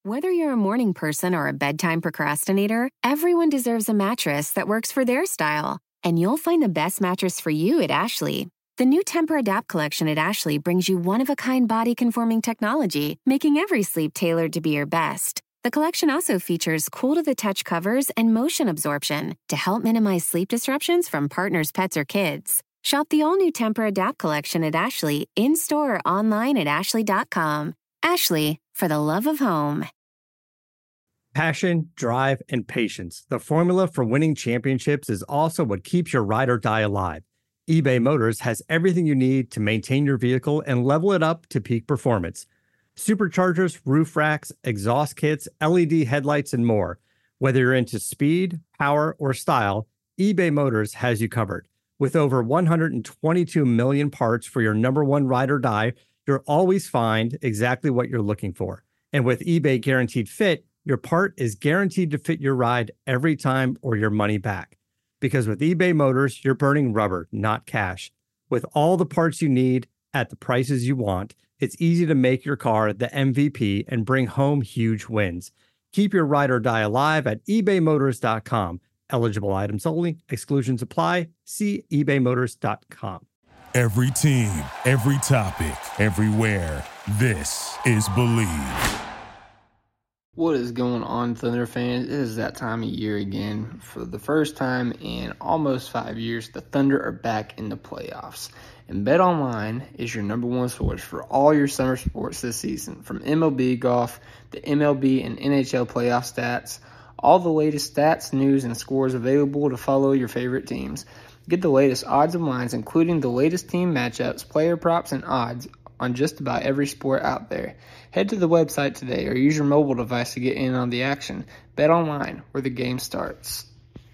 Whether you're a morning person or a bedtime procrastinator, everyone deserves a mattress that works for their style. And you'll find the best mattress for you at Ashley. The new Temper-Adapt collection at Ashley brings you one-of-a-kind body-conforming technology, making every sleep tailored to be your best. The collection also features cool-to-the-touch covers and motion absorption to help minimize sleep disruptions from partners, pets, or kids. Shop the all-new Temper-Adapt collection at Ashley, in-store or online at ashley.com. Ashley, for the love of home. Passion, drive, and patience. The formula for winning championships is also what keeps your ride or die alive. eBay Motors has everything you need to maintain your vehicle and level it up to peak performance. Superchargers, roof racks, exhaust kits, LED headlights, and more. Whether you're into speed, power, or style, eBay Motors has you covered. With over 122 million parts for your number one ride or die, you'll always find exactly what you're looking for. And with eBay Guaranteed Fit, your part is guaranteed to fit your ride every time or your money back. Because with eBay Motors, you're burning rubber, not cash. With all the parts you need at the prices you want, it's easy to make your car the MVP and bring home huge wins. Keep your ride or die alive at ebaymotors.com. Eligible items only. Exclusions apply. See ebaymotors.com. Every team, every topic, everywhere. This is Believe. What is going on, Thunder fans? It is that time of year again. For the first time in almost 5 years, the Thunder are back in the playoffs. And BetOnline is your number one source for all your summer sports this season. From MLB golf, the MLB and NHL playoff stats, all the latest stats, news, and scores available to follow your favorite teams. Get the latest odds and lines, including the latest team matchups, player props, and odds on just about every sport out there. Head to the website today or use your mobile device to get in on the action. Bet online, where the game starts.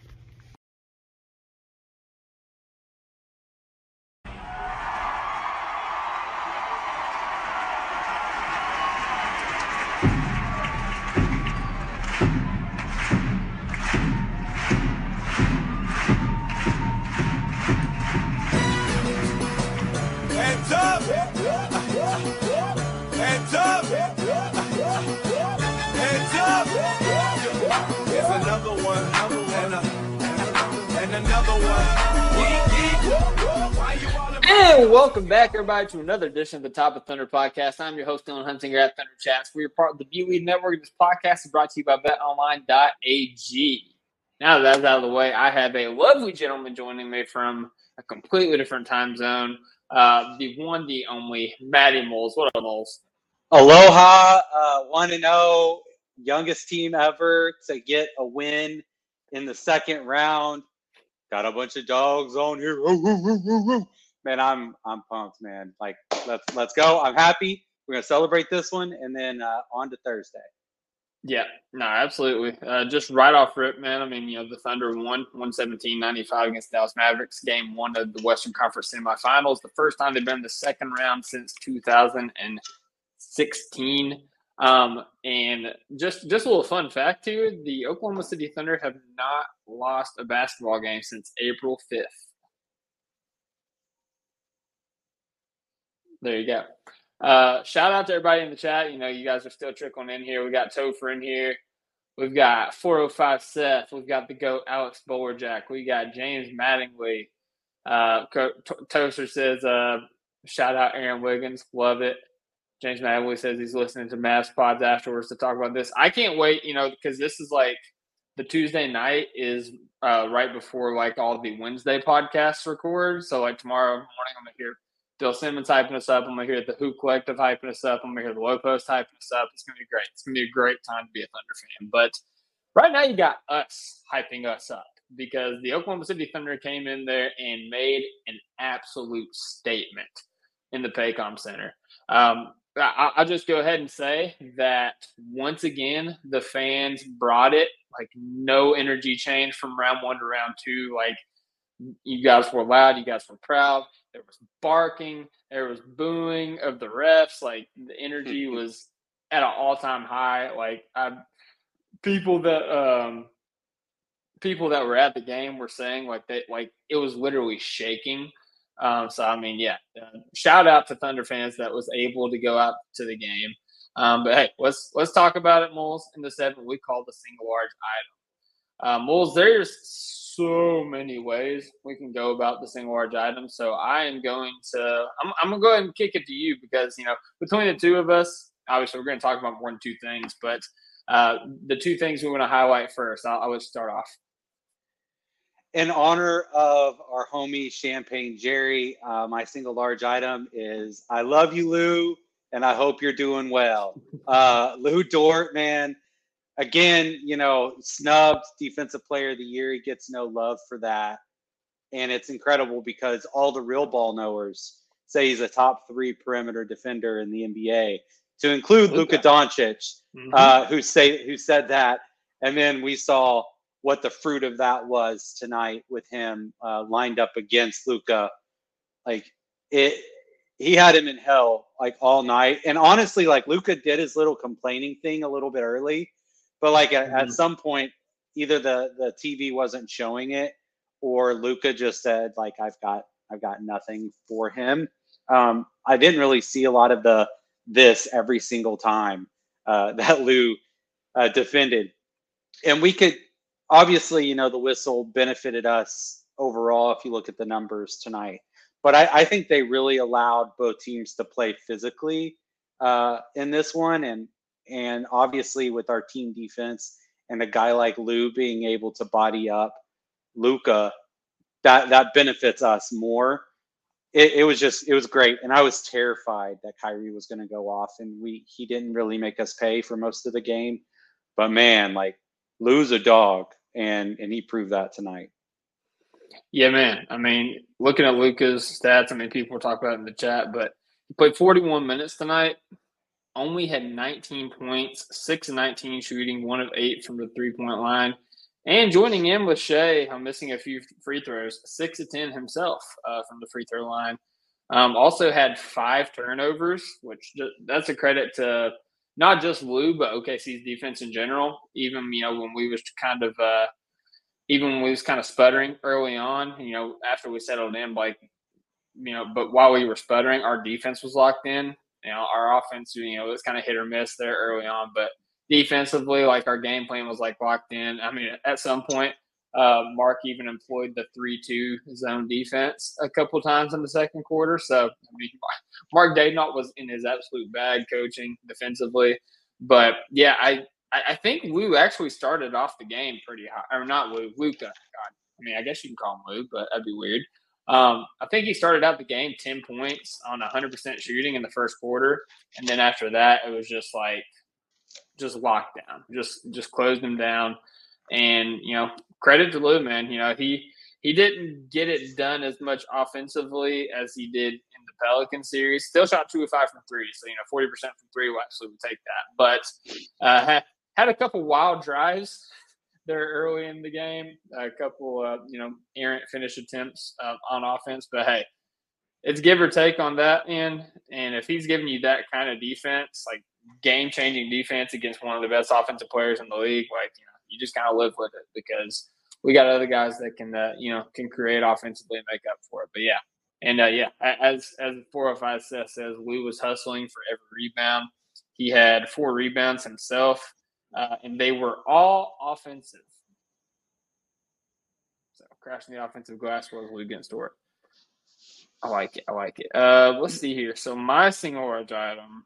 Hands up! Hands up! Hands up! Here's another one, and another one. And welcome back, everybody, to another edition of the Top of Thunder podcast. I'm your host, Dylan Hunsinger at Thunder Chats. We're part of the B-Lead Network. This podcast is brought to you by BetOnline.ag. Now that that's out of the way, I have a lovely gentleman joining me from a completely different time zone. The one, the only, Matty Moles. What up, Moles? Aloha, 1-0, youngest team ever to get a win in the second round. Got a bunch of dogs on here. Man, I'm pumped, man. Like, let's go. I'm happy. We're gonna celebrate this one, and then on to Thursday. Yeah, no, absolutely. Just right off rip, man. I mean, the Thunder won 117-95 against Dallas Mavericks, game one of the Western Conference semifinals. The first time they've been in the second round since 2016. And just a little fun fact here, the Oklahoma City Thunder have not lost a basketball game since April 5th. There you go. Shout out to everybody in the chat. You guys are still trickling in here. We got Topher in here. We've got 405 Seth. We've got the GOAT Alex Bowerjack. We got James Mattingly. Toaster says, shout out Aaron Wiggins. Love it. James Mattingly says he's listening to Mavs pods afterwards to talk about this. I can't wait, because this is like the Tuesday night is right before like all the Wednesday podcasts record. So like tomorrow morning, I'm going to hear Bill Simmons hyping us up. I'm going to hear the Hoop Collective hyping us up. I'm going to hear the Low Post hyping us up. It's going to be great. It's going to be a great time to be a Thunder fan. But right now you got us hyping us up because the Oklahoma City Thunder came in there and made an absolute statement in the Paycom Center. I'll just go ahead and say that once again, the fans brought it. Like no energy change from round one to round two. Like you guys were loud. You guys were proud. There was barking. There was booing of the refs. Like the energy was at an all-time high. Like people that were at the game were saying like it was literally shaking. So I mean, yeah. Shout out to Thunder fans that was able to go out to the game. But hey, let's talk about it, Moles. In the segment we call the single large item. Moles, there's so many ways we can go about the single large item. So I'm gonna go ahead and kick it to you because between the two of us, obviously we're going to talk about more than two things, but the two things we want to highlight first. I'll let you start off. In honor of our homie Champagne Jerry, my single large item is I love you, Lou, and I hope you're doing well. Lou Dort, man, again, snubbed Defensive Player of the Year. He gets no love for that. And it's incredible because all the real ball knowers say he's a top 3 perimeter defender in the NBA, to include Luka Doncic, who said that. And then we saw what the fruit of that was tonight with him lined up against Luka. He had him in hell all night. And honestly, Luka did his little complaining thing a little bit early, but at some point, either the TV wasn't showing it or Luka just said I've got nothing for him. I didn't really see a lot of this every single time that Lou defended. And we could, obviously, the whistle benefited us overall if you look at the numbers tonight. But I think they really allowed both teams to play physically in this one. And obviously with our team defense and a guy like Lou being able to body up Luka, that benefits us more. It was great. And I was terrified that Kyrie was going to go off, and he didn't really make us pay for most of the game. But man, Lou's a dog, and he proved that tonight. Yeah, man. I mean, looking at Luka's stats, people were talking about it in the chat, but he played 41 minutes tonight, only had 19 points, 6 of 19 shooting, 1 of 8 from the three-point line. And joining in with Shea, I'm missing a few free throws, 6 of 10 himself from the free throw line. Also had 5 turnovers, which that's a credit to not just Lou, but OKC's defense in general. Even, when we was kind of sputtering early on, after we settled in, but while we were sputtering, our defense was locked in. Our offense, it was kind of hit or miss there early on, but defensively, our game plan was locked in. At some point, Mark even employed the 3-2 zone defense a couple times in the second quarter. So, Mark Daigneault was in his absolute bag coaching defensively. But yeah, I think Lou actually started off the game pretty high. Or not Lou, Luka. God, I guess you can call him Lou, but that'd be weird. I think he started out the game 10 points on 100% shooting in the first quarter. And then after that, it was just lockdown, just closed him down. And, credit to Lou, man. He didn't get it done as much offensively as he did in the Pelican series. Still shot 2 of 5 from 3. So, 40% from 3 will absolutely take that. But had a couple wild drives there early in the game, a couple, errant finish attempts on offense. But, hey, it's give or take on that end. And if he's giving you that kind of defense, game-changing defense against one of the best offensive players in the league, you just kind of live with it because we got other guys that can create offensively and make up for it. But yeah, and as 405 says, Lou was hustling for every rebound. He had 4 rebounds himself, and they were all offensive. So crashing the offensive glass was Lou against Dort. I like it. Let's see here. So my single large item.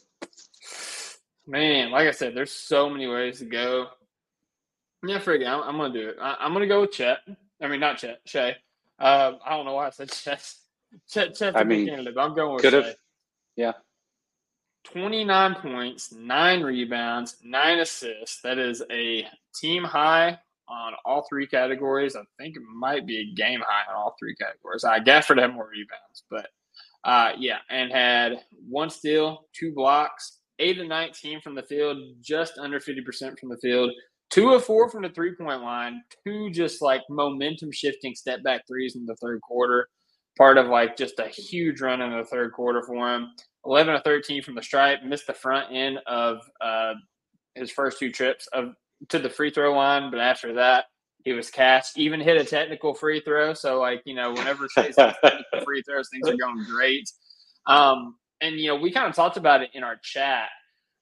Man, like I said, there's so many ways to go. Yeah, forget. I'm gonna do it. I'm gonna go with Chet. Not Chet. Shea. I don't know why I said Chet. Chet's a good candidate, but I'm going with Shea. Yeah. 29 points, 9 rebounds, 9 assists. That is a team high on all 3 categories. I think it might be a game high on all 3 categories. Gafford had more rebounds, but and had 1 steal, 2 blocks, 8 of 19 from the field, just under 50% from the field. 2 of 4 from the three-point line, 2 just momentum-shifting step-back threes in the third quarter. Part of just a huge run in the third quarter for him. 11 of 13 from the stripe, missed the front end of his first 2 trips to the free throw line, but after that, he was cashed. Even hit a technical free throw. So, whenever Chase hits technical free throws, things are going great. And we kind of talked about it in our chat.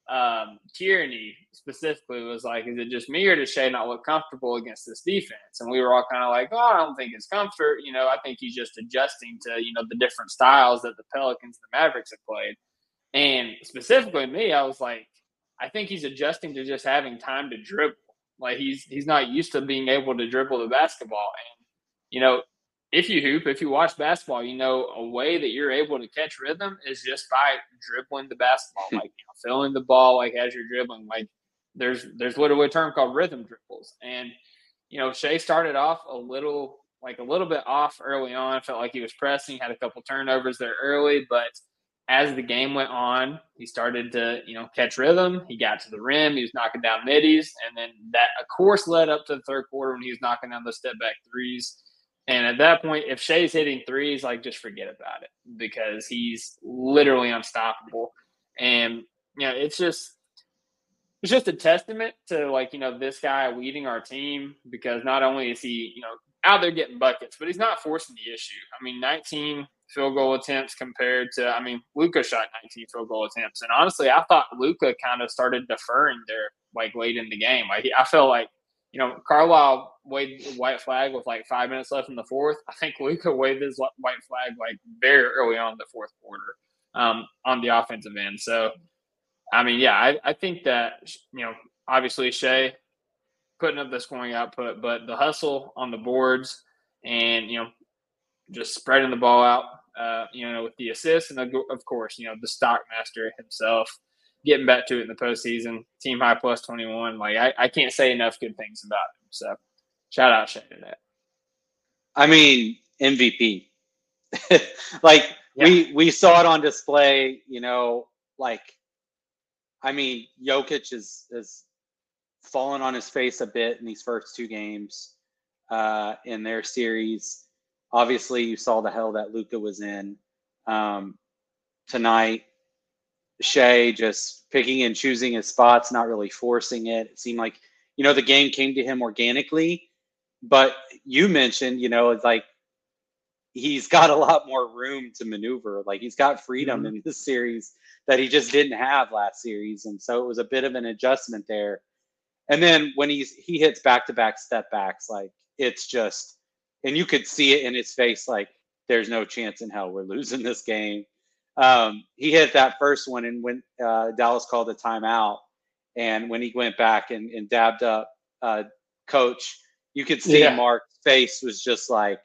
Tierney specifically was like, is it just me or does Shea not look comfortable against this defense? And we were all kind of like, oh, I don't think it's comfort. I think he's just adjusting to, the different styles that the Pelicans and the Mavericks have played. And specifically me, I was like, I think he's adjusting to just having time to dribble. Like he's not used to being able to dribble the basketball. And, if you hoop, if you watch basketball, a way that you're able to catch rhythm is just by dribbling the basketball, like filling the ball, like as you're dribbling. Like there's literally a term called rhythm dribbles. And, Shea started off a little bit off early on. Felt like he was pressing, had a couple turnovers there early, but as the game went on, he started to, catch rhythm. He got to the rim. He was knocking down middies. And then that, of course, led up to the third quarter when he was knocking down those step-back threes. And at that point, if Shea's hitting threes, like, just forget about it because he's literally unstoppable. And, it's just a testament to, like, this guy leading our team because not only is he, out there getting buckets, but he's not forcing the issue. I mean, 19 field goal attempts compared to, Luka shot 19 field goal attempts. And honestly, I thought Luka kind of started deferring there, like, late in the game. Like, I felt like, Carlisle waved the white flag with like 5 minutes left in the fourth. I think Luka waved his white flag like very early on in the fourth quarter on the offensive end. So, I think that, obviously Shea putting up the scoring output, but the hustle on the boards and, just spreading the ball out, with the assists and, of course, the stock master himself getting back to it in the postseason, team high plus 21. Like, I can't say enough good things about him. So, shout out Shea to that. MVP. Like, yeah. we saw it on display, Jokic is fallen on his face a bit in these first two games in their series. Obviously, you saw the hell that Luka was in tonight. Shea just picking and choosing his spots, not really forcing it. It seemed like, the game came to him organically. But you mentioned, it's like he's got a lot more room to maneuver. Like he's got freedom in this series that he just didn't have last series. And so it was a bit of an adjustment there. And then when he hits back-to-back step backs, like it's just, and you could see it in his face, like there's no chance in hell we're losing this game. He hit that first one, and when Dallas called a timeout, and when he went back and dabbed up Coach, you could see Mark's face was just like,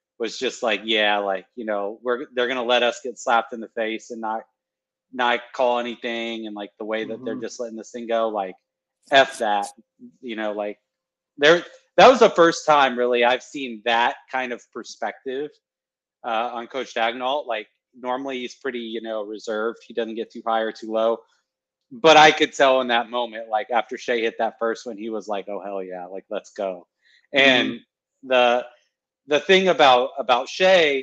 yeah, like, they're gonna let us get slapped in the face and not call anything, and like the way that they're just letting this thing go, like F that, like that was the first time really I've seen that kind of perspective on Coach Daigneault. Like normally he's pretty, reserved. He doesn't get too high or too low. But I could tell in that moment, like after Shea hit that first one, he was like, oh, hell yeah, like let's go. And the thing about Shea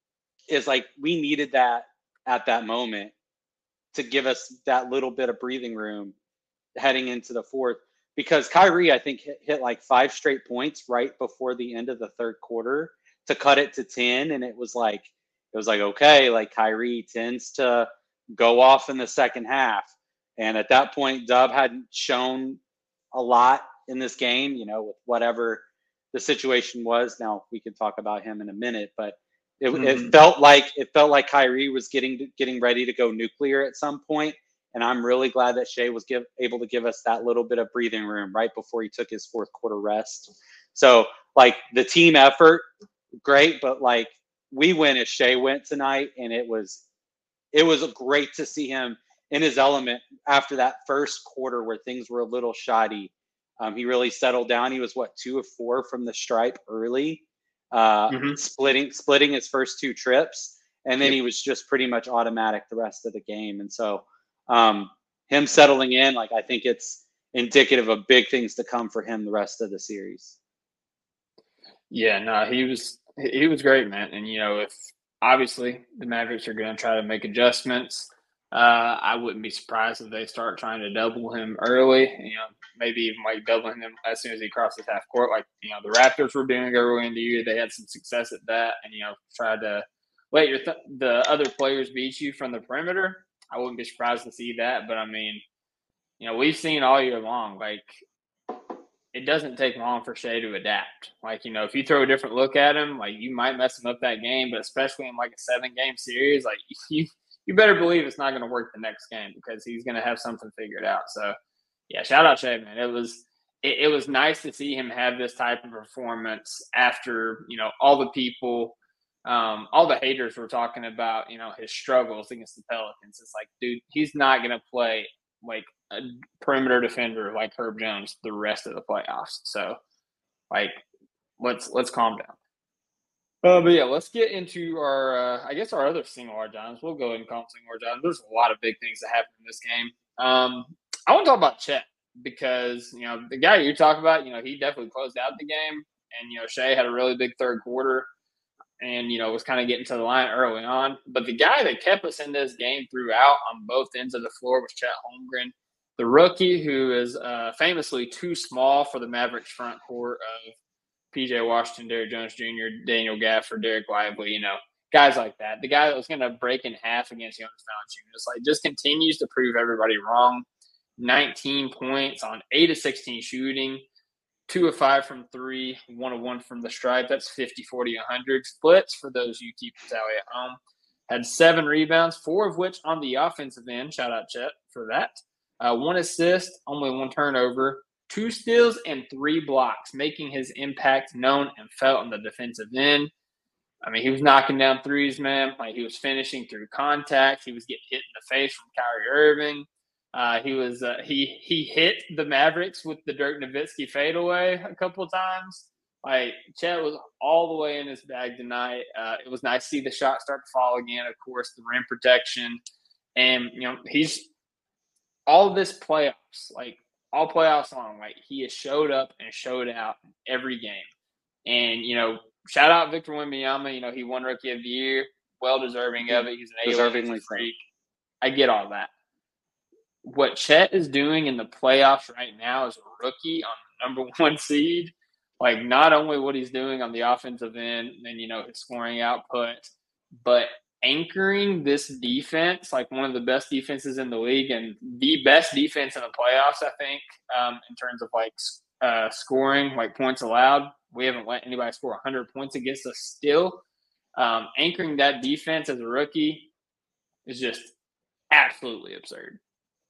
is like we needed that at that moment to give us that little bit of breathing room heading into the fourth. Because Kyrie, I think, hit like 5 straight points right before the end of the third quarter to cut it to 10. And it was like, okay, like Kyrie tends to go off in the second half. And at that point, Dub hadn't shown a lot in this game, with whatever the situation was. Now we can talk about him in a minute, but it felt like Kyrie was getting ready to go nuclear at some point. And I'm really glad that Shea was able to give us that little bit of breathing room right before he took his fourth quarter rest. So like the team effort, great, but like we went as Shea went tonight, and it was great to see him in his element after that first quarter where things were a little shoddy. He really settled down. He was 2 of 4 from the stripe early, splitting his first 2 trips, and then he was just pretty much automatic the rest of the game. And so him settling in, like I think it's indicative of big things to come for him the rest of the series. Yeah, no, he was great, man. And if obviously the Mavericks are going to try to make adjustments, I wouldn't be surprised if they start trying to double him early. Maybe even like doubling him as soon as he crosses half court, like the Raptors were doing early in the year. They had some success at that, and try to let the other players beat you from the perimeter. I wouldn't be surprised to see that, but we've seen all year long, like, it doesn't take long for Shea to adapt. Like, if you throw a different look at him, like, you might mess him up that game, but especially in like a 7-game series, like, you better believe it's not going to work the next game because he's going to have something figured out. So, yeah, shout out Shea, man. It was nice to see him have this type of performance after, all the people, all the haters were talking about, his struggles against the Pelicans. It's like, dude, he's not going to play like a perimeter defender like Herb Jones the rest of the playoffs. So, like, let's calm down. But yeah, let's get into our, I guess, our other single hard times. We'll go ahead and call them single hard times. There's a lot of big things that happened in this game. I want to talk about Chet because, the guy you talk about, he definitely closed out the game. And, Shea had a really big third quarter and, was kind of getting to the line early on. But the guy that kept us in this game throughout on both ends of the floor was Chet Holmgren, the rookie who is famously too small for the Mavericks front court of P.J. Washington, Derrick Jones Jr., Daniel Gafford, Derek Lively, guys like that. The guy that was going to break in half against Jonas Valanciunas, just continues to prove everybody wrong. 19 points on 8 of 16 shooting, 2 of 5 from 3, 1 of 1 from the stripe. That's 50, 40, 100 splits for those you keep tally at home. Had 7 rebounds, 4 of which on the offensive end. Shout out Chet for that. 1 assist, only 1 turnover, 2 steals, and 3 blocks, making his impact known and felt on the defensive end. I mean, he was knocking down threes, man. Like, he was finishing through contact. He was getting hit in the face from Kyrie Irving. He hit the Mavericks with the Dirk Nowitzki fadeaway a couple of times. Like, Chet was all the way in his bag tonight. It was nice to see the shot start to fall again. Of course, the rim protection, and he's all this playoffs, like all playoffs long. Like, he has showed up and showed out in every game. And shout out Victor Wembanyama. He won Rookie of the Year, well deserving of it. He's an A-level freak. I get all that. What Chet is doing in the playoffs right now as a rookie on the number 1 seed, like, not only what he's doing on the offensive end and, his scoring output, but anchoring this defense, like one of the best defenses in the league and the best defense in the playoffs, I think, in terms of, like, scoring, like points allowed. We haven't let anybody score 100 points against us still. Anchoring that defense as a rookie is just absolutely absurd.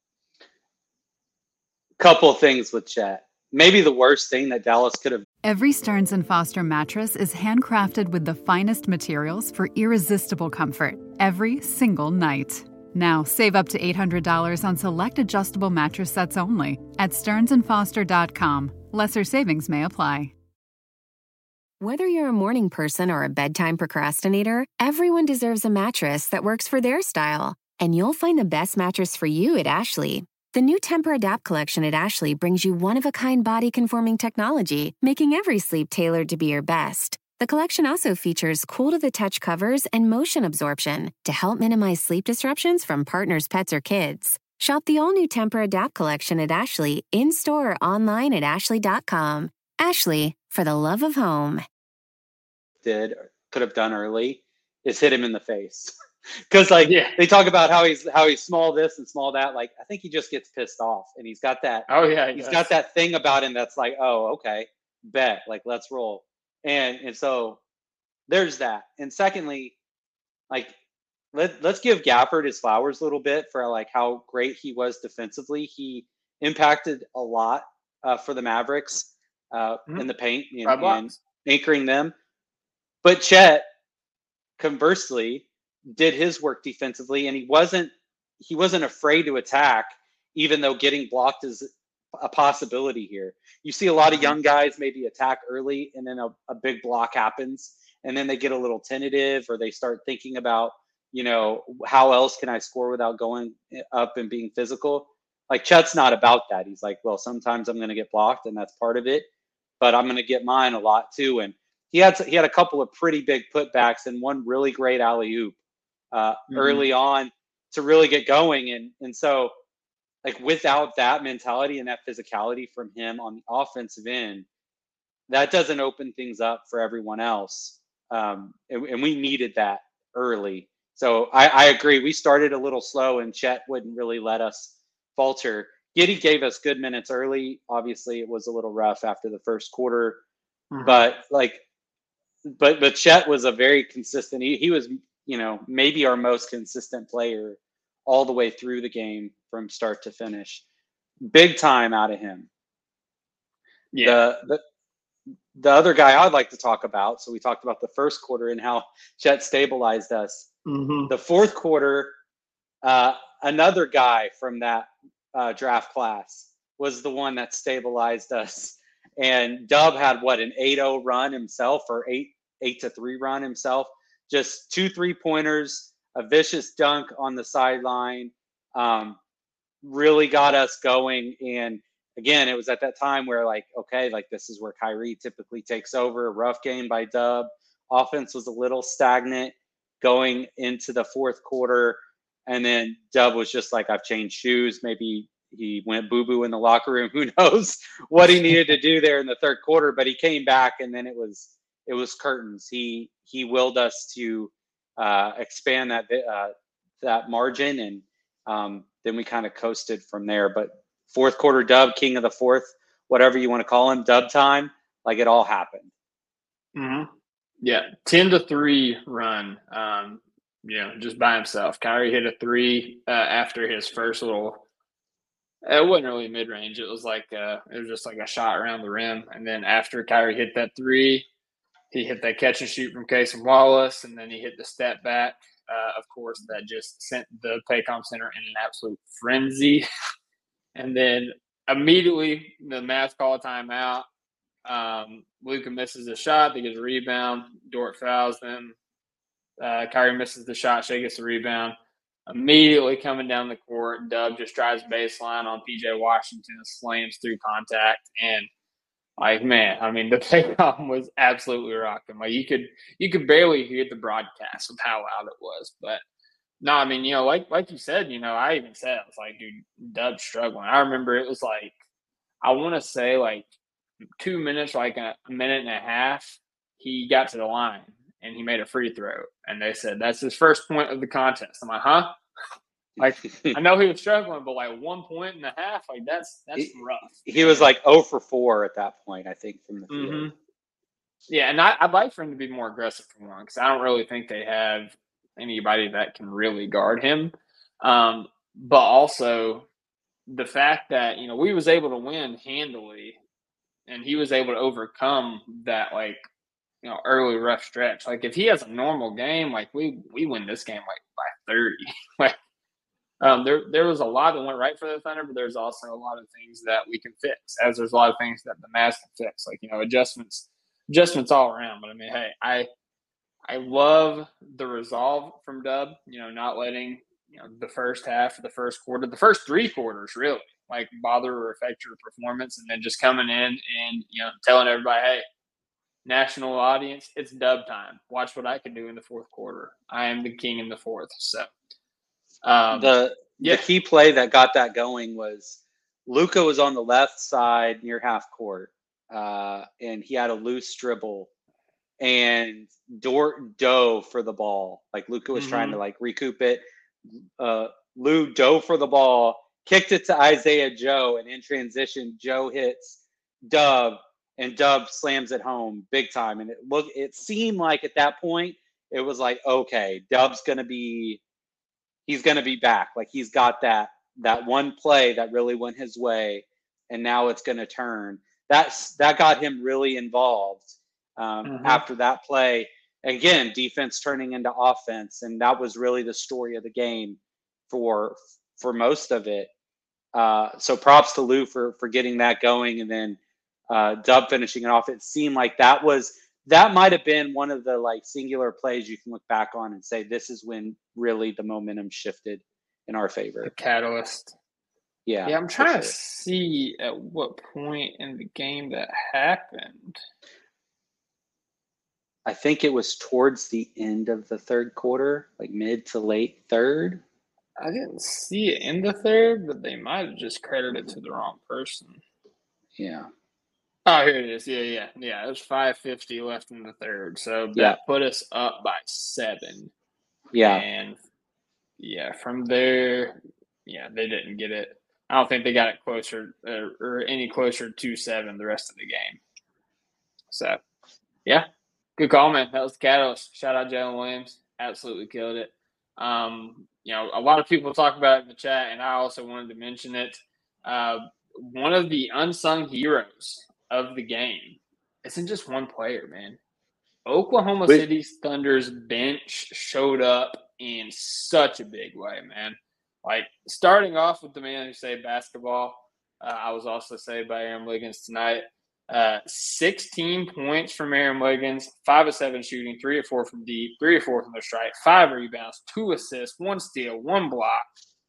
Couple of things with Chet. Maybe the worst thing that Dallas could have. Every Stearns & Foster mattress is handcrafted with the finest materials for irresistible comfort every single night. Now, save up to $800 on select adjustable mattress sets only at stearnsandfoster.com. Lesser savings may apply. Whether you're a morning person or a bedtime procrastinator, everyone deserves a mattress that works for their style. And you'll find the best mattress for you at Ashley. The new Temper-Adapt collection at Ashley brings you one-of-a-kind body-conforming technology, making every sleep tailored to be your best. The collection also features cool-to-the-touch covers and motion absorption to help minimize sleep disruptions from partners, pets, or kids. Shop the all-new Temper-Adapt collection at Ashley, in-store or online at ashley.com. Ashley, for the love of home. Could have done early is hit him in the face. Because they talk about how he's small this and small that. Like, I think he just gets pissed off, and he's got that. Oh yeah, he's got that thing about him that's like, oh, okay, bet, like, let's roll. And so there's that. And secondly, like, let's give Gafford his flowers a little bit for like how great he was defensively. He impacted a lot for the Mavericks in the paint and anchoring them. But Chet, conversely, did his work defensively, and he wasn't afraid to attack, even though getting blocked is a possibility here. You see a lot of young guys maybe attack early, and then a big block happens, and then they get a little tentative, or they start thinking about, how else can I score without going up and being physical? Like, Chet's not about that. He's like, well, sometimes I'm going to get blocked, and that's part of it, but I'm going to get mine a lot too. And he had a couple of pretty big putbacks and one really great alley-oop early on to really get going. And so, like, without that mentality and that physicality from him on the offensive end, that doesn't open things up for everyone else. And we needed that early. So I agree. We started a little slow, and Chet wouldn't really let us falter. Giddey gave us good minutes early. Obviously, it was a little rough after the first quarter, Mhm. but Chet was a very consistent. He was, maybe our most consistent player all the way through the game from start to finish. Big time out of him. Yeah. The other guy I'd like to talk about. So we talked about the first quarter and how Chet stabilized us. Mhm. The fourth quarter, another guy from that draft class was the one that stabilized us. And Dub had an 8-0 run himself, or 8-3 run himself. Just 2 3-pointers, a vicious dunk on the sideline, really got us going. And again, it was at that time where this is where Kyrie typically takes over. A rough game by Dub. Offense was a little stagnant going into the fourth quarter. And then Dub was just like, I've changed shoes. Maybe he went boo-boo in the locker room. Who knows what he needed to do there in the third quarter, but he came back, and then it was curtains. He willed us to expand that margin, and then we kind of coasted from there. But fourth quarter Dub, king of the fourth, whatever you want to call him, Dub time, it all happened. Mm-hmm. Yeah, 10-3 run. Just by himself. Kyrie hit a 3 after his first little. It wasn't really mid-range. It was just like a shot around the rim. And then after Kyrie hit that 3, he hit that catch and shoot from Cason Wallace, and then he hit the step back. Of course, that just sent the Paycom Center in an absolute frenzy. And then immediately the Mavs call a timeout. Luka misses a shot. They get a rebound. Dort fouls them. Kyrie misses the shot. Shea gets the rebound. Immediately coming down the court, Dub just drives baseline on PJ Washington, slams through contact, and the Paycom was absolutely rocking. You could barely hear the broadcast of how loud it was. But no, like you said, I even said, I was like, dude, Dub's struggling. I remember it was I want to say 2 minutes, a minute and a half, he got to the line and he made a free throw. And they said, that's his first point of the contest. I'm like, huh? I know he was struggling, but 1 point and a half, that's rough. He was 0 for 4 at that point, I think, from the field. Mm-hmm. Yeah, and I'd like for him to be more aggressive for one, because I don't really think they have anybody that can really guard him. But also the fact that, we was able to win handily, and he was able to overcome that, early rough stretch. If he has a normal game, we win this game by 30. There was a lot that went right for the Thunder, but there's also a lot of things that we can fix, as there's a lot of things that the Mavs can fix, adjustments all around. But hey, I love the resolve from Dub, not letting the first half of the first quarter, the first 3 quarters really bother or affect your performance, and then just coming in and telling everybody, hey, national audience, it's Dub time. Watch what I can do in the fourth quarter. I am the king in the fourth. So the key play that got that going was Luka was on the left side near half court, and he had a loose dribble, and Dort dove for the ball. Luka was trying to recoup it. Lou dove for the ball, kicked it to Isaiah Joe, and in transition, Joe hits Dub, and Dub slams it home big time. And it seemed like at that point, it was okay, Dub's he's going to be back. He's got that one play that really went his way, and now it's going to turn. That got him really involved after that play. Again, defense turning into offense, and that was really the story of the game for most of it. So props to Lou for getting that going, and then Dub finishing it off. It seemed like that might have been one of the singular plays you can look back on and say, this is when really the momentum shifted in our favor. The catalyst. Yeah. Yeah, I'm trying to see at what point in the game that happened. I think it was towards the end of the third quarter, mid to late third. I didn't see it in the third, but they might have just credited to the wrong person. Yeah. Oh, here it is. Yeah. It was 5:50 left in the third. So that put us up by 7. Yeah. And, from there, they didn't get it. I don't think they got it closer or any closer to 7 the rest of the game. So, yeah, good call, man. That was the catalyst. Shout out Jalen Williams. Absolutely killed it. A lot of people talk about it in the chat, and I also wanted to mention it. One of the unsung heroes of the game isn't just one player, man. Oklahoma City's Thunder's bench showed up in such a big way, man. Like, starting off with the man who saved basketball, I was also saved by Aaron Wiggins tonight. 16 points from Aaron Wiggins, 5 of 7 shooting, 3 of 4 from deep, 3 of 4 from the strike, 5 rebounds, 2 assists, 1 steal, 1 block.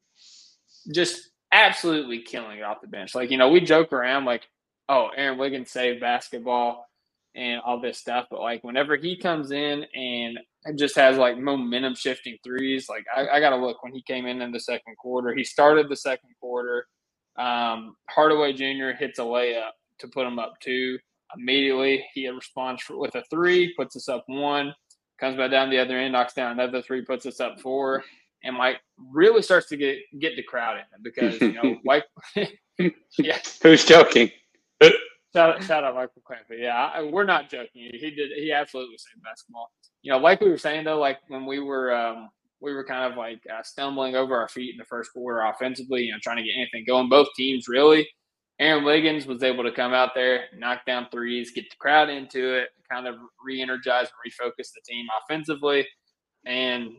Just absolutely killing it off the bench. Like, we joke around like, oh, Aaron Wiggins saved basketball and all this stuff. But, like, whenever he comes in and just has, like, momentum-shifting threes, like, I got to look when he came in the second quarter. He started the second quarter. Hardaway Jr. hits a layup to put him up 2. Immediately, he responds with a 3, puts us up 1, comes back down the other end, knocks down another 3, puts us up 4, and, like, really starts to get the crowd in because, like – yeah. Who's joking? Shout out Michael Clancy. Yeah, we're not joking. He absolutely saved basketball. Like we were saying though, like when we were kind of like stumbling over our feet in the first quarter offensively, trying to get anything going. Both teams really. Aaron Wiggins was able to come out there, knock down threes, get the crowd into it, kind of re-energize and refocus the team offensively, and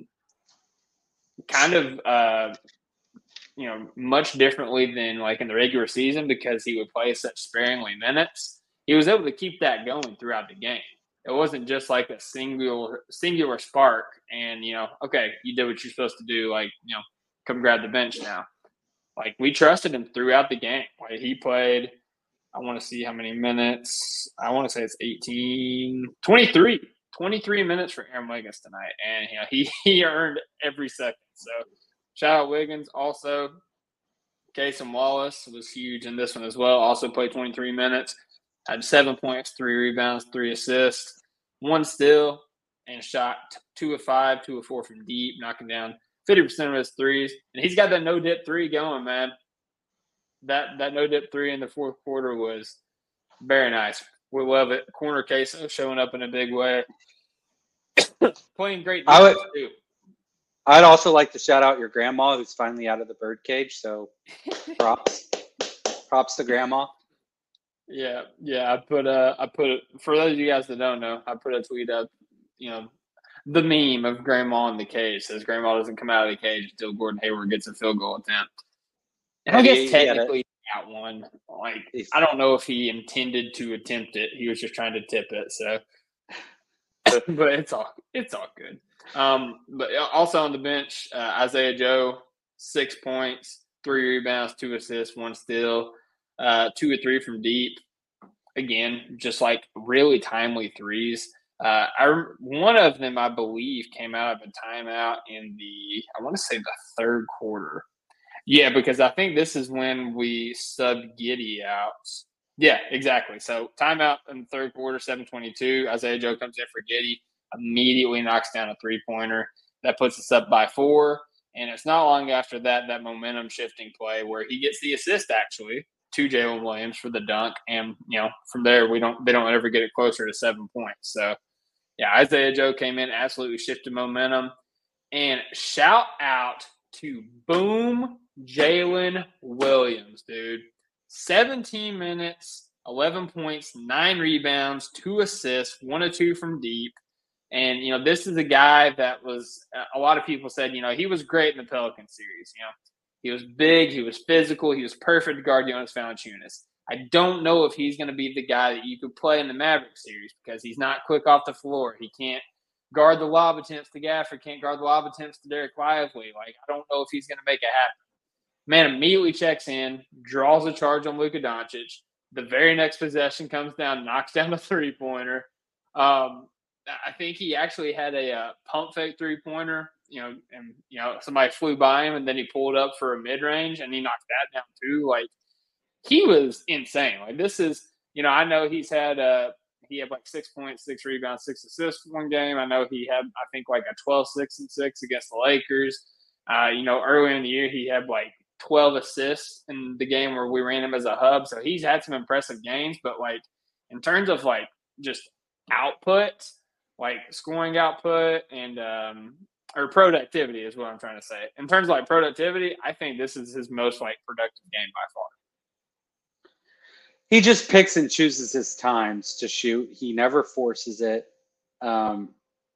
kind of much differently than like in the regular season because he would play such sparingly minutes. He was able to keep that going throughout the game. It wasn't just like a singular spark and, okay, you did what you're supposed to do. Like, come grab the bench now. Like, we trusted him throughout the game. Like, he played, I want to see how many minutes. I want to say it's 23 minutes for Aaron Wiggins tonight. And, he earned every second. So, shout out Wiggins. Also, Cason Wallace was huge in this one as well. Also played 23 minutes. Had 7 points, 3 rebounds, 3 assists, 1 steal, and shot 2 of 5, 2 of 4 from deep, knocking down 50% of his threes. And he's got that no-dip 3 going, man. That no-dip 3 in the fourth quarter was very nice. We love it. Corner Queso showing up in a big way. Playing great defense, too. I'd also like to shout out your grandma who's finally out of the birdcage. So props to grandma. Yeah. I put it for those of you guys that don't know, I put a tweet up, the meme of grandma in the cage says grandma doesn't come out of the cage until Gordon Hayward gets a field goal attempt. And I guess technically he got one. Like, I don't know if he intended to attempt it. He was just trying to tip it. So, but it's all good. But also on the bench, Isaiah Joe, 6 points, 3 rebounds, 2 assists, 1 steal, 2 of 3 from deep. Again, just like really timely threes. One of them, I believe, came out of a timeout in I want to say the third quarter. Yeah, because I think this is when we subbed Giddey out. Yeah, exactly. So timeout in the third quarter, 7:22. Isaiah Joe comes in for Giddey. Immediately knocks down a 3-pointer. That puts us up by 4. And it's not long after that momentum shifting play where he gets the assist actually to Jalen Williams for the dunk. And, from there they don't ever get it closer to 7 points. So yeah, Isaiah Joe came in, absolutely shifted momentum. And shout out to Boom Jalen Williams, dude. 17 minutes, 11 points, 9 rebounds, 2 assists, 1 of 2 from deep. And, this is a guy that was a lot of people said, he was great in the Pelican series. He was big, he was physical, he was perfect to guard Jonas Valanciunas. I don't know if he's going to be the guy that you could play in the Mavericks series because he's not quick off the floor. He can't guard the lob attempts to Gafford, can't guard the lob attempts to Derek Lively. Like, I don't know if he's going to make it happen. Man immediately checks in, draws a charge on Luka Doncic. The very next possession comes down, knocks down a 3-pointer. I think he actually had a pump fake 3-pointer, and somebody flew by him and then he pulled up for a mid-range and he knocked that down too. Like, he was insane. Like, this is, I know he had like 6 points, 6 rebounds, 6 assists one game. I know he had, I think, like a 12-6-6 against the Lakers. Earlier in the year he had like 12 assists in the game where we ran him as a hub. So he's had some impressive games, but like in terms of like just output, like scoring output and or productivity is what I'm trying to say. In terms of like productivity, I think this is his most like productive game by far. He just picks and chooses his times to shoot. He never forces it. And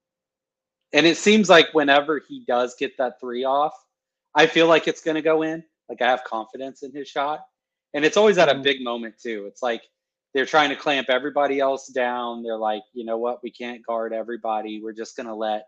it seems like whenever he does get that three off, I feel like it's going to go in. Like I have confidence in his shot. And it's always at a big moment too. It's like they're trying to clamp everybody else down. They're like, you know what? We can't guard everybody. We're just going to let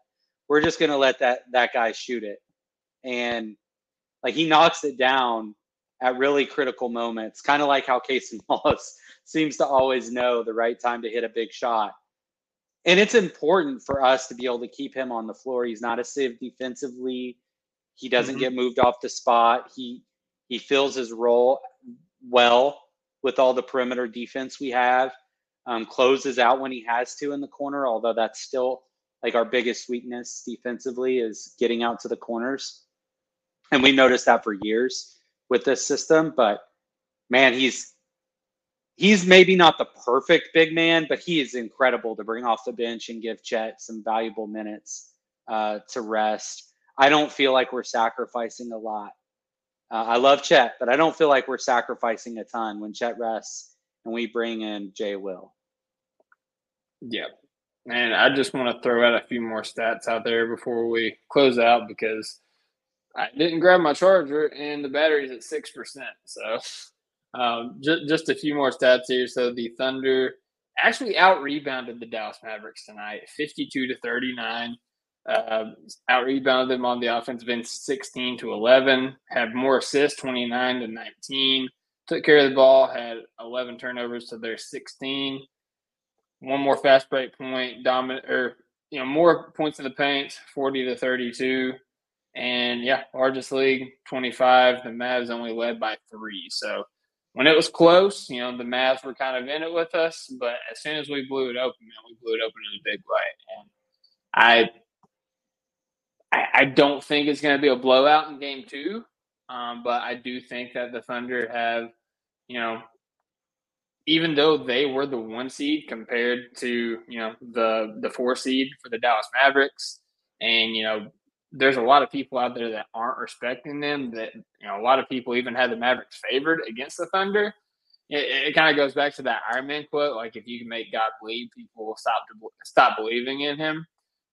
that guy shoot it. And like he knocks it down at really critical moments, kind of like how Casey Wallace seems to always know the right time to hit a big shot. And it's important for us to be able to keep him on the floor. He's not a sieve defensively. He doesn't get moved off the spot. He fills his role well with all the perimeter defense we have. Closes out when he has to in the corner, although that's still like our biggest weakness defensively is getting out to the corners. And we noticed that for years with this system, but man, he's maybe not the perfect big man, but he is incredible to bring off the bench and give Chet some valuable minutes to rest. I don't feel like we're sacrificing a lot. I love Chet, but I don't feel like we're sacrificing a ton when Chet rests and we bring in Jay Will. Yeah. And I just want to throw out a few more stats out there before we close out because I didn't grab my charger and the battery's at 6%. So just a few more stats here. So the Thunder actually out-rebounded the Dallas Mavericks tonight, 52-39. Out-rebounded them on the offensive end 16-11. Had more assists, 29-19. Took care of the ball, had 11 turnovers to their 16. One more fast break point, more points in the paint, 40-32. And yeah, largest league, 25. The Mavs only led by 3. So when it was close, the Mavs were kind of in it with us. But as soon as we blew it open, we blew it open in a big way. And I don't think it's going to be a blowout in game 2. But I do think that the Thunder have, even though they were the 1 seed compared to, the 4 seed for the Dallas Mavericks, and, there's a lot of people out there that aren't respecting them, that, a lot of people even had the Mavericks favored against the Thunder. It kind of goes back to that Iron Man quote, like, if you can make God bleed, people will stop believing in him.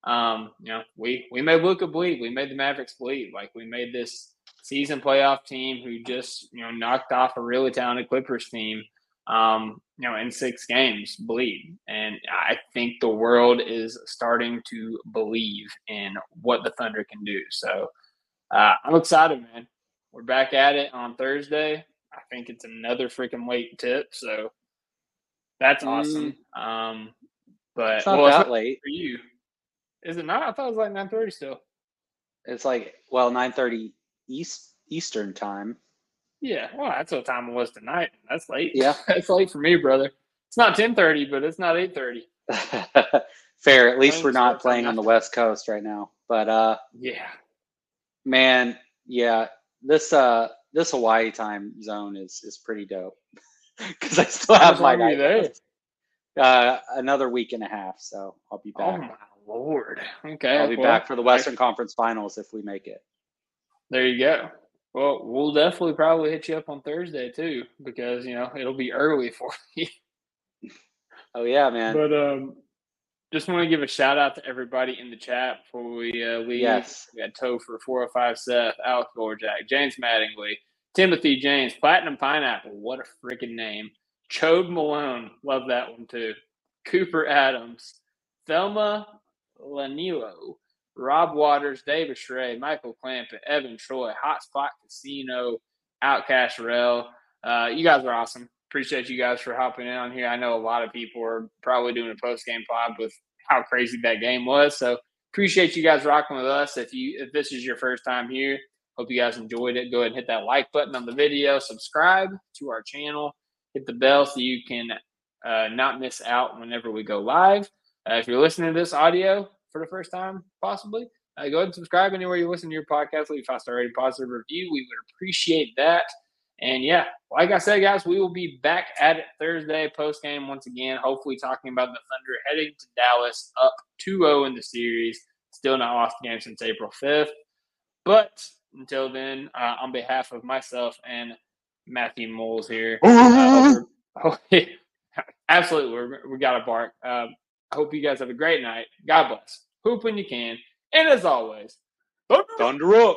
We made Luka bleed. We made the Mavericks bleed. Like, we made this season playoff team who just, knocked off a really talented Clippers team, in 6 games bleed. And I think the world is starting to believe in what the Thunder can do. So I'm excited, man. We're back at it on Thursday. I think it's another freaking late tip. So that's awesome. But it's not that late for you. Is it not? I thought it was like 9:30 still. It's like, 9:30 Eastern time. Yeah, well, that's what time it was tonight. That's late. Yeah. That's late for me, brother. It's not 10:30, but it's not 8:30. Fair. At least we're not playing on the West Coast right now. But yeah. Man, yeah. This Hawaii time zone is pretty dope. Because I still have my night there. Another week and a half, so I'll be back. Oh my Lord. Okay. I'll be back for the Western Conference Finals if we make it. There you go. Well, we'll definitely probably hit you up on Thursday too, because it'll be early for you. Oh yeah, man. But just want to give a shout out to everybody in the chat before we leave. Yes. We got Topher, 405 Seth, Alex Borjak, James Mattingly, Timothy James, Platinum Pineapple, what a freaking name. Chode Malone, love that one too. Cooper Adams, Thelma Lanilo, Rob Waters, David Shrey, Michael Clampett, Evan Troy, Hotspot Casino, Outcast Rel. You guys are awesome. Appreciate you guys for hopping in on here. I know a lot of people are probably doing a post-game pod with how crazy that game was. So appreciate you guys rocking with us. If this is your first time here, hope you guys enjoyed it. Go ahead and hit that like button on the video. Subscribe to our channel. Hit the bell so you can not miss out whenever we go live. If you're listening to this audio for the first time, possibly, Go ahead and subscribe anywhere you listen to your podcast. Leave a 5-star rating, positive review. We would appreciate that. And yeah, like I said, guys, we will be back at it Thursday post-game once again, hopefully talking about the Thunder heading to Dallas up 2-0 in the series. Still not lost a game since April 5th. But until then, on behalf of myself and Matthew Moles here, absolutely, we got to bark. I hope you guys have a great night. God bless. Hoop when you can. And as always, Thunder up.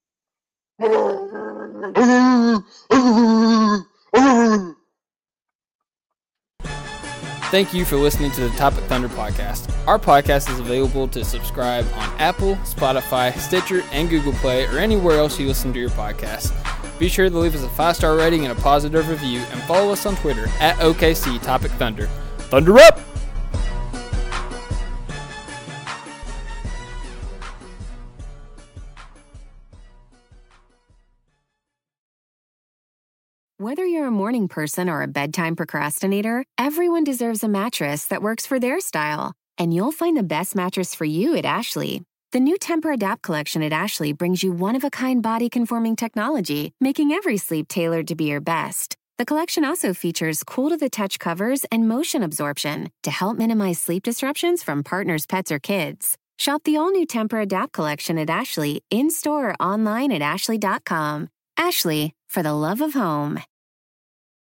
Thank you for listening to the Topic Thunder podcast. Our podcast is available to subscribe on Apple, Spotify, Stitcher, and Google Play, or anywhere else you listen to your podcast. Be sure to leave us a 5-star rating and a positive review, and follow us on Twitter at OKC Topic Thunder. Thunder up! Whether you're a morning person or a bedtime procrastinator, everyone deserves a mattress that works for their style. And you'll find the best mattress for you at Ashley. The new Temper-Adapt collection at Ashley brings you one-of-a-kind body-conforming technology, making every sleep tailored to be your best. The collection also features cool-to-the-touch covers and motion absorption to help minimize sleep disruptions from partners, pets, or kids. Shop the all-new Temper-Adapt collection at Ashley in-store or online at ashley.com. Ashley, for the love of home.